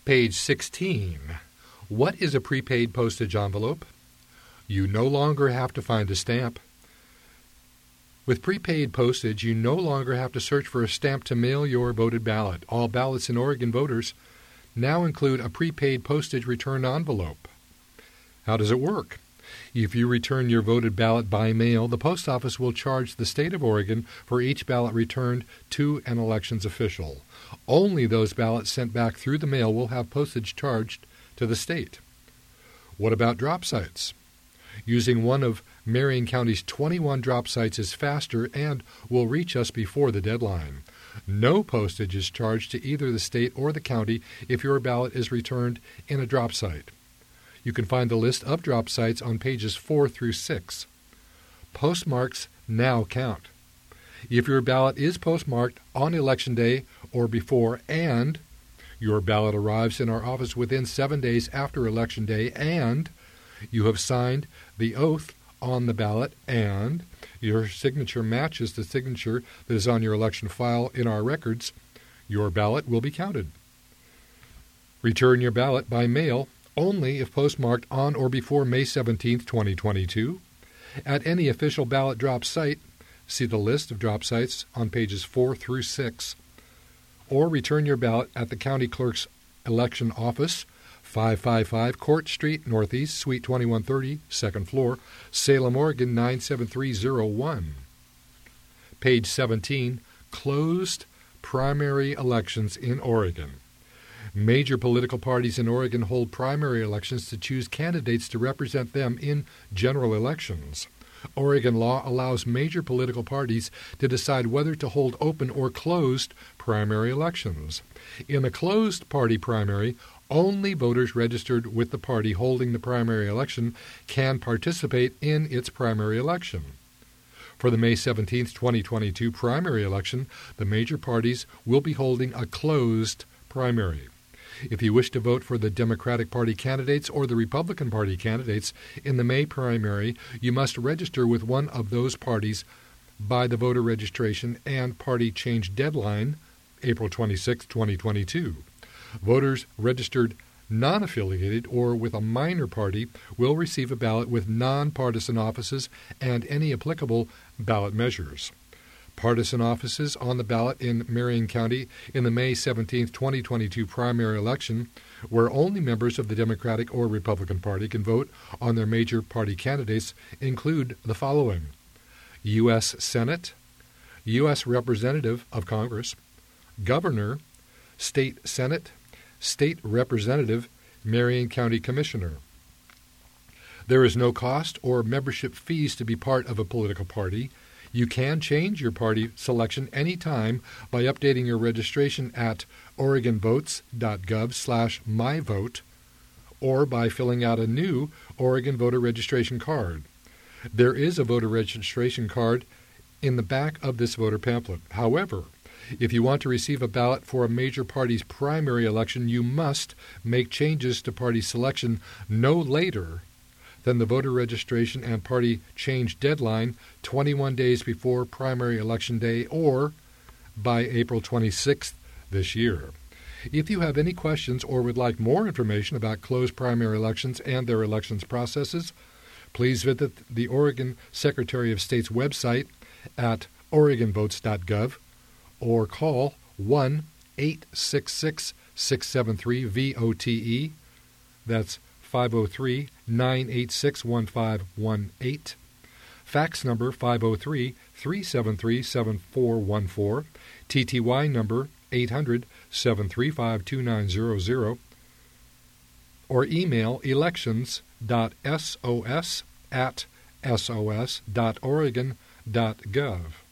Page 16. What is a prepaid postage envelope? You no longer have to find a stamp. With prepaid postage, you no longer have to search for a stamp to mail your voted ballot. All ballots in Oregon voters now include a prepaid postage return envelope. How does it work? If you return your voted ballot by mail, the post office will charge the state of Oregon for each ballot returned to an elections official. Only those ballots sent back through the mail will have postage charged to the state. What about drop sites? Using one of Marion County's 21 drop sites is faster and will reach us before the deadline. No postage is charged to either the state or the county if your ballot is returned in a drop site. You can find the list of drop sites on pages 4 through 6. Postmarks now count. If your ballot is postmarked on Election Day or before, and your ballot arrives in our office within 7 days after Election Day, and you have signed the oath on the ballot, and your signature matches the signature that is on your election file in our records, your ballot will be counted. Return your ballot by mail only if postmarked on or before May 17, 2022. At any official ballot drop site, see the list of drop sites on pages 4 through 6. Or return your ballot at the county clerk's election office, 555 Court Street, Northeast, Suite 2130, second floor, Salem, Oregon 97301. Page 17, Closed Primary Elections in Oregon. Major political parties in Oregon hold primary elections to choose candidates to represent them in general elections. Oregon law allows major political parties to decide whether to hold open or closed primary elections. In a closed party primary, only voters registered with the party holding the primary election can participate in its primary election. For the May 17, 2022 primary election, the major parties will be holding a closed primary. If you wish to vote for the Democratic Party candidates or the Republican Party candidates in the May primary, you must register with one of those parties by the voter registration and party change deadline, April 26, 2022. Voters registered non-affiliated or with a minor party will receive a ballot with nonpartisan offices and any applicable ballot measures. Partisan offices on the ballot in Marion County in the May 17, 2022 primary election, where only members of the Democratic or Republican Party can vote on their major party candidates, include the following: U.S. Senate, U.S. Representative of Congress, Governor, State Senate, State Representative, Marion County Commissioner. There is no cost or membership fees to be part of a political party. You can change your party selection any time by updating your registration at oregonvotes.gov/myvote or by filling out a new Oregon voter registration card. There is a voter registration card in the back of this voter pamphlet. However, if you want to receive a ballot for a major party's primary election, you must make changes to party selection no later than the voter registration and party change deadline 21 days before primary election day or by April 26th this year. If you have any questions or would like more information about closed primary elections and their elections processes, please visit the Oregon Secretary of State's website at oregonvotes.gov or call 1-866-673-VOTE. That's 503-986-1518. Fax number 503-373-7414. TTY number 800-735-2900. Or email elections.sos@sos.oregon.gov.